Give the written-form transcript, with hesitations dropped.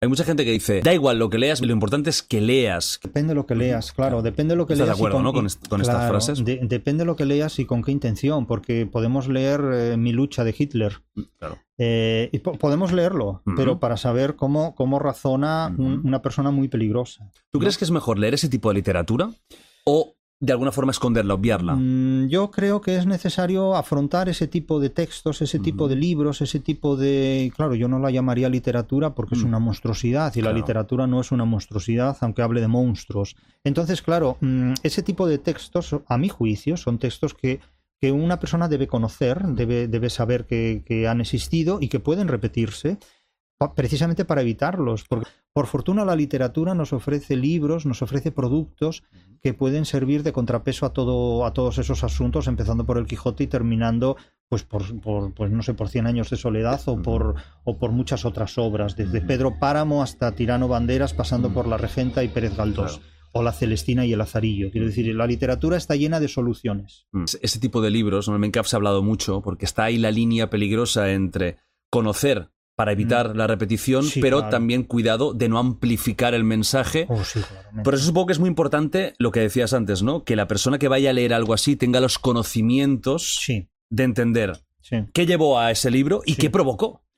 Hay mucha gente que dice, da igual lo que leas, lo importante es que leas. Depende de lo que leas, claro. Depende de lo que ¿Estás leas. de acuerdo, ¿no? con estas frases? Depende de lo que leas y con qué intención, porque podemos leer Mi lucha de Hitler. Claro. Y podemos leerlo, pero para saber cómo razona una persona muy peligrosa. ¿Tú crees que es mejor leer ese tipo de literatura o de alguna forma esconderla, obviarla? Yo creo que es necesario afrontar ese tipo de textos, ese tipo de libros, ese tipo de... Claro, yo no la llamaría literatura porque es una monstruosidad y la literatura no es una monstruosidad, aunque hable de monstruos. Entonces, claro, ese tipo de textos, a mi juicio, son textos que una persona debe conocer, debe saber que han existido y que pueden repetirse, precisamente para evitarlos, porque por fortuna la literatura nos ofrece libros, nos ofrece productos que pueden servir de contrapeso a todos esos asuntos, empezando por el Quijote y terminando pues no sé, por 100 años de soledad o por muchas otras obras, desde Pedro Páramo hasta Tirano Banderas, pasando por La Regenta y Pérez Galdós. Claro. O La Celestina y el Lazarillo. Quiero decir, la literatura está llena de soluciones. Ese tipo de libros, normalmente se ha hablado mucho, porque está ahí la línea peligrosa entre conocer para evitar la repetición, pero también cuidado de no amplificar el mensaje. Por eso supongo que es muy importante lo que decías antes, ¿no? Que la persona que vaya a leer algo así tenga los conocimientos de entender qué llevó a ese libro y qué provocó.